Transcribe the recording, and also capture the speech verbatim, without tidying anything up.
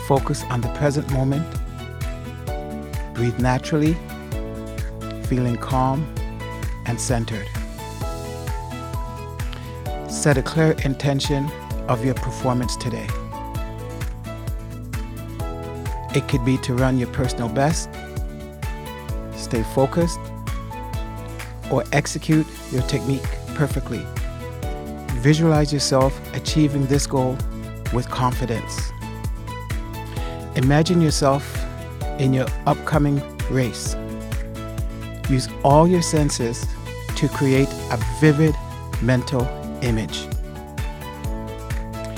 Focus on the present moment. Breathe naturally, feeling calm and centered. Set a clear intention of your performance today. It could be to run your personal best, stay focused, or execute your technique perfectly. Visualize yourself achieving this goal with confidence. Imagine yourself in your upcoming race. Use all your senses to create a vivid mental image.